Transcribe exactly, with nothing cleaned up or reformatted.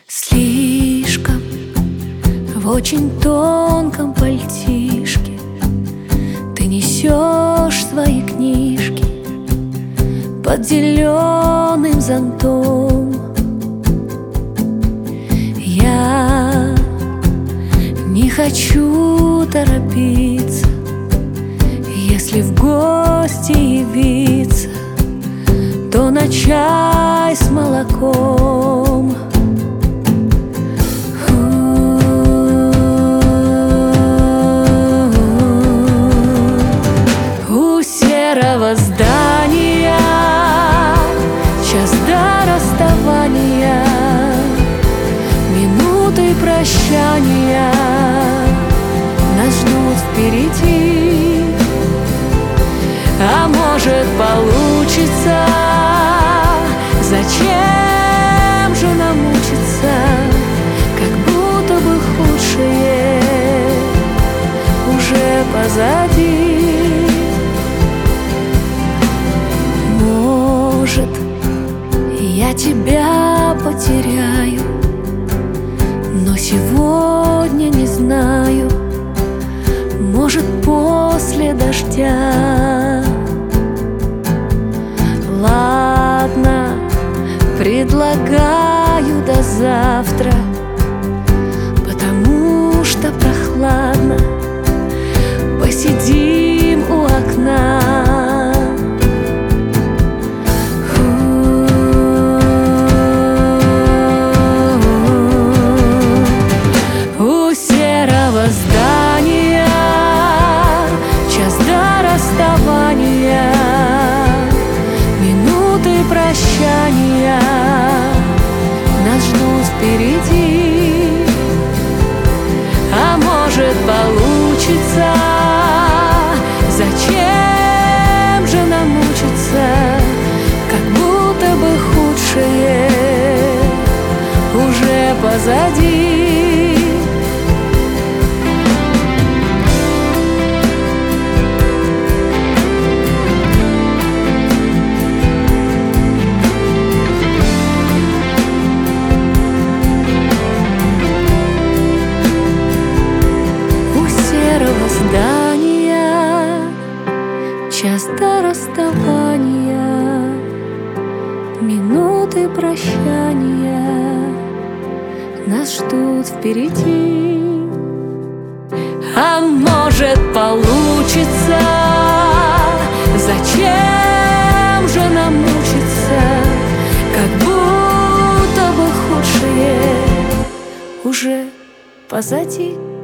Слишком в очень тонком пальтишке ты несешь свои книжки под зеленым зонтом. Я не хочу торопиться, если в гости явиться, то на чай с молоком. У серого здания час до расставания, минуты прощания нас ждут впереди. А может, получится? Зачем же нам мучиться, как будто бы худшее уже позади? Может, я тебя потеряю, но сегодня не знаю. Может, после дождя. Ладно, предлагаю до завтра, потому что прохладно. Посидим у окна. У серого здания час до расставания, минуты прощания нас ждут впереди. А может, получится? Зачем же нам мучиться, как будто бы худшее уже позади? Здания час до расставания, минуты прощания нас ждут впереди. А может, получится? Зачем же нам мучиться, как будто бы худшее уже позади?